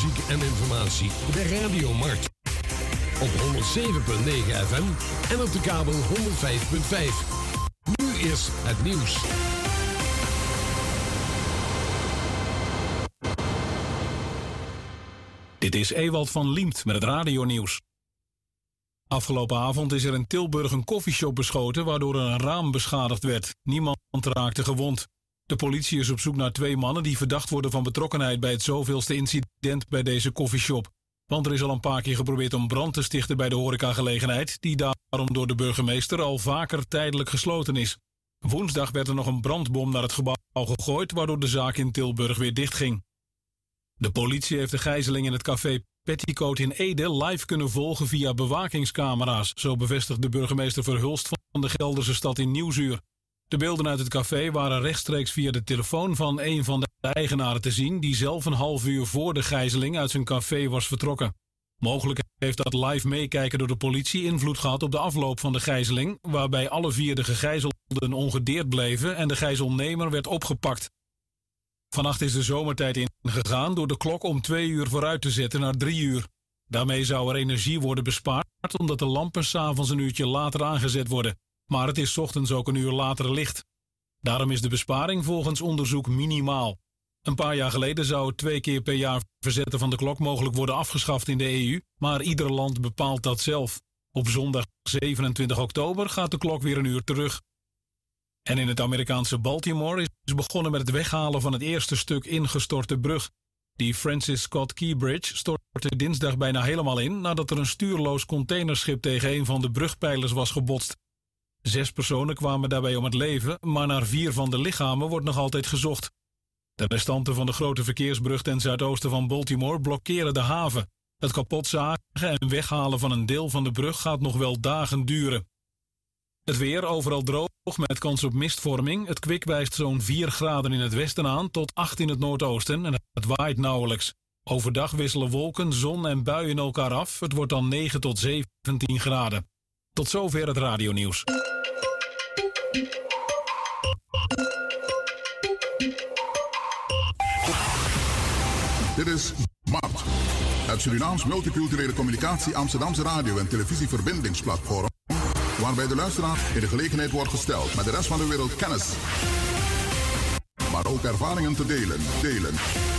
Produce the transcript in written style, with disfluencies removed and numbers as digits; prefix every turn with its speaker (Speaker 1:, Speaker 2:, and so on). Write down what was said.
Speaker 1: muziek en informatie. De Radiomarkt. Op 107.9 FM en op de kabel 105.5. Nu is het nieuws.
Speaker 2: Dit is Ewald van Liemt met het radionieuws. Afgelopen avond is er in Tilburg een koffieshop beschoten waardoor er een raam beschadigd werd. Niemand raakte gewond. De politie is op zoek naar 2 mannen die verdacht worden van betrokkenheid bij het zoveelste incident bij deze koffieshop. Want er is al een paar keer geprobeerd om brand te stichten bij de horecagelegenheid, die daarom door de burgemeester al vaker tijdelijk gesloten is. Woensdag werd er nog een brandbom naar het gebouw gegooid, waardoor de zaak in Tilburg weer dichtging. De politie heeft de gijzeling in het café Petticoat in Ede live kunnen volgen via bewakingscamera's, zo bevestigt de burgemeester Verhulst van de Gelderse stad in Nieuwsuur. De beelden uit het café waren rechtstreeks via de telefoon van een van de eigenaren te zien, die zelf een half uur voor de gijzeling uit zijn café was vertrokken. Mogelijk heeft dat live meekijken door de politie invloed gehad op de afloop van de gijzeling, waarbij alle 4 de gegijzelden ongedeerd bleven en de gijzelnemer werd opgepakt. Vannacht is de zomertijd ingegaan door de klok om 2 uur vooruit te zetten naar 3 uur. Daarmee zou er energie worden bespaard, omdat de lampen 's avonds een uurtje later aangezet worden. Maar het is 's ochtends ook een uur later licht. Daarom is de besparing volgens onderzoek minimaal. Een paar jaar geleden zou het 2 keer per jaar verzetten van de klok mogelijk worden afgeschaft in de EU, maar ieder land bepaalt dat zelf. Op zondag 27 oktober gaat de klok weer een uur terug. En in het Amerikaanse Baltimore is begonnen met het weghalen van het eerste stuk ingestorte brug. Die Francis Scott Key Bridge stortte dinsdag bijna helemaal in nadat er een stuurloos containerschip tegen een van de brugpijlers was gebotst. 6 personen kwamen daarbij om het leven, maar naar 4 van de lichamen wordt nog altijd gezocht. De restanten van de grote verkeersbrug ten zuidoosten van Baltimore blokkeren de haven. Het kapotzagen en weghalen van een deel van de brug gaat nog wel dagen duren. Het weer overal droog met kans op mistvorming. Het kwik wijst zo'n 4 graden in het westen aan tot 8 in het noordoosten en het waait nauwelijks. Overdag wisselen wolken, zon en buien elkaar af. Het wordt dan 9 tot 17 graden. Tot zover het radionieuws.
Speaker 3: Dit is MART, het Surinaams Multiculturele Communicatie Amsterdamse radio- en televisieverbindingsplatform, waarbij de luisteraar in de gelegenheid wordt gesteld met de rest van de wereld kennis, maar ook ervaringen te delen.